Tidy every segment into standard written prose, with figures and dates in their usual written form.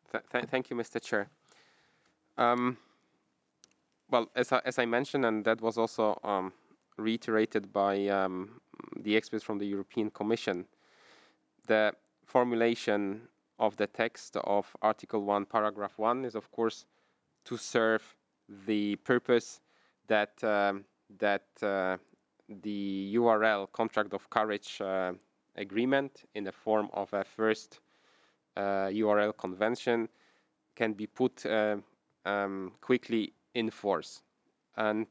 Thank you, Mr. Chair. Um, well, as I mentioned, and that was also reiterated by the experts from the European Commission, the formulation of the text of Article 1, Paragraph 1 is, of course, to serve the purpose that the URL contract of carriage agreement in the form of a first URL convention can be put quickly in force. And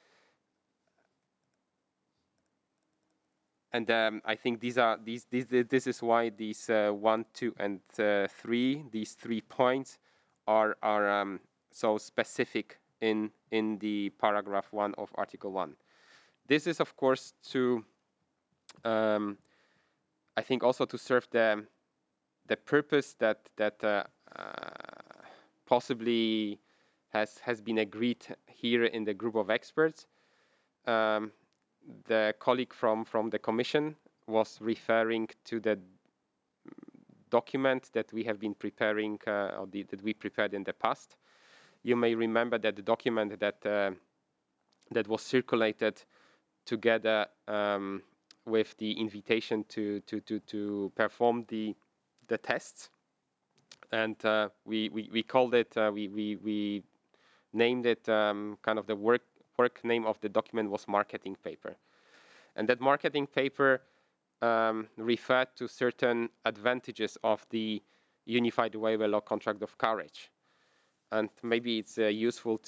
I think this is why these 1, 2, and 3, these 3 points are so specific in the paragraph 1 of Article 1. This is, of course, to I think also to serve the purpose that possibly has been agreed here in the group of experts. The colleague from the Commission was referring to the document that we have been preparing, that we prepared in the past. You may remember that the document that was circulated together with the invitation to perform the tests, and we called it we named it kind of the work name of the document was marketing paper, and that marketing paper referred to certain advantages of the unified railway law contract of carriage, and maybe it's useful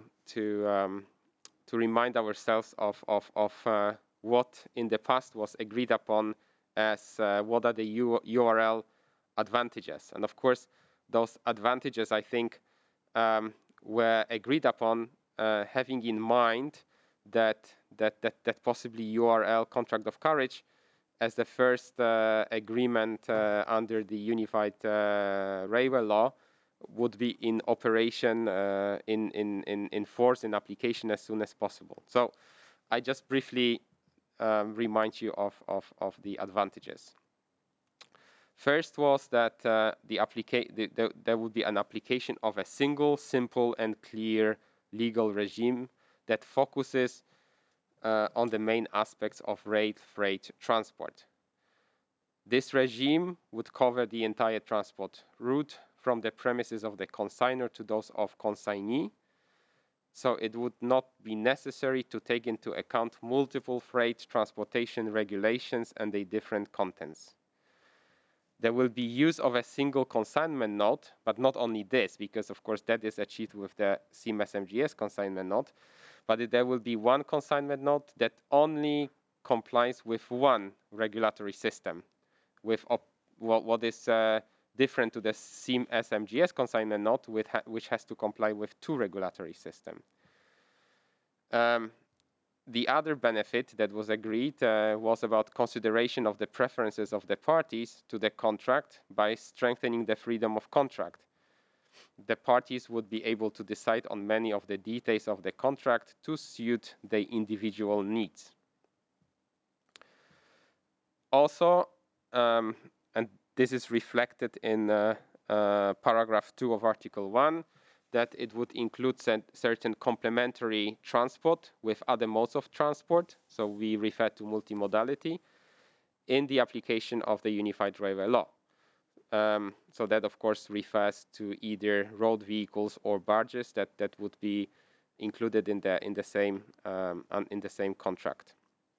to remind ourselves of what in the past was agreed upon as what are the URL advantages. And of course, those advantages, I think, were agreed upon having in mind that possibly URL contract of carriage as the first agreement under the unified railway law would be in operation, in force, in application as soon as possible. So I just briefly remind you of the advantages. First was that there would be an application of a single, simple, and clear legal regime that focuses on the main aspects of rail freight transport. This regime would cover the entire transport route from the premises of the consignor to those of consignee, so it would not be necessary to take into account multiple freight transportation regulations and their different contents. There will be use of a single consignment note, but not only this, because of course that is achieved with the CMS MGS consignment note, but there will be one consignment note that only complies with one regulatory system, with what is different to the CMS MGS consignment note, which has to comply with two regulatory systems. The other benefit that was agreed was about consideration of the preferences of the parties to the contract by strengthening the freedom of contract. The parties would be able to decide on many of the details of the contract to suit their individual needs. Also, and this is reflected in paragraph 2 of Article 1, that it would include certain complementary transport with other modes of transport, so we refer to multimodality, in the application of the Unified Railway Law. So that, of course, refers to either road vehicles or barges that would be included in the same contract.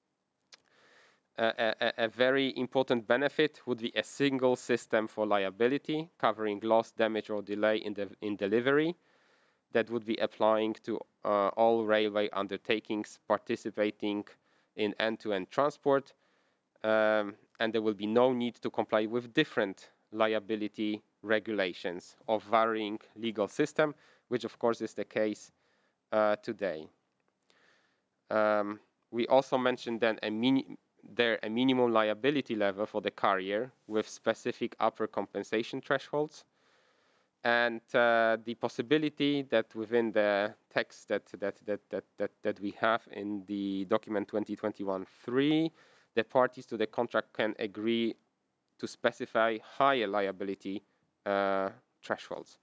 A very important benefit would be a single system for liability, covering loss, damage, or delay in delivery, that would be applying to all railway undertakings participating in end-to-end transport, and there will be no need to comply with different liability regulations of varying legal system, which of course is the case today. We also mentioned then a minimum liability level for the carrier with specific upper compensation thresholds, and the possibility that within the text that we have in the document 2021-3, the parties to the contract can agree to specify higher liability thresholds.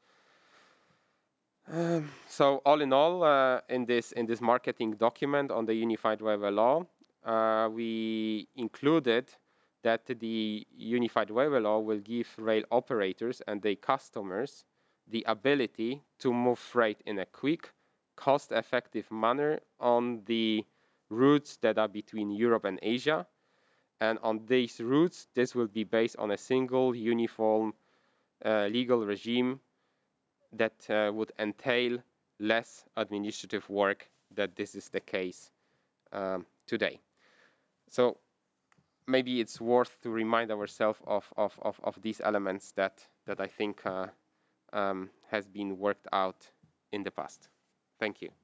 So all in all, in this marketing document on the Unified Waiver Law, we included that the Unified Waiver Law will give rail operators and their customers the ability to move freight in a quick, cost-effective manner on the routes that are between Europe and Asia. And on these routes, this will be based on a single uniform legal regime that would entail less administrative work that this is the case today. So maybe it's worth to remind ourselves of these elements that I think has been worked out in the past. Thank you.